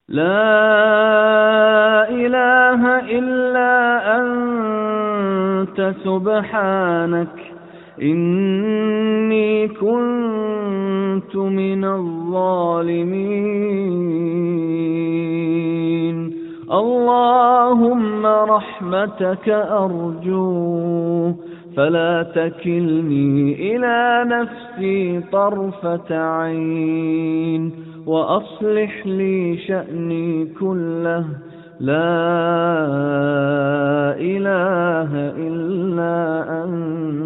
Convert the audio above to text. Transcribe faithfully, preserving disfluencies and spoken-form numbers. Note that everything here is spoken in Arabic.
لا إله إلا أنت سبحانك إني كنت من الظالمين. اللهم رحمتك أرجو فلا تكلني إلى نفسي طرفة عين، وأصلح لي شأني كله، لا إله إلا أنت.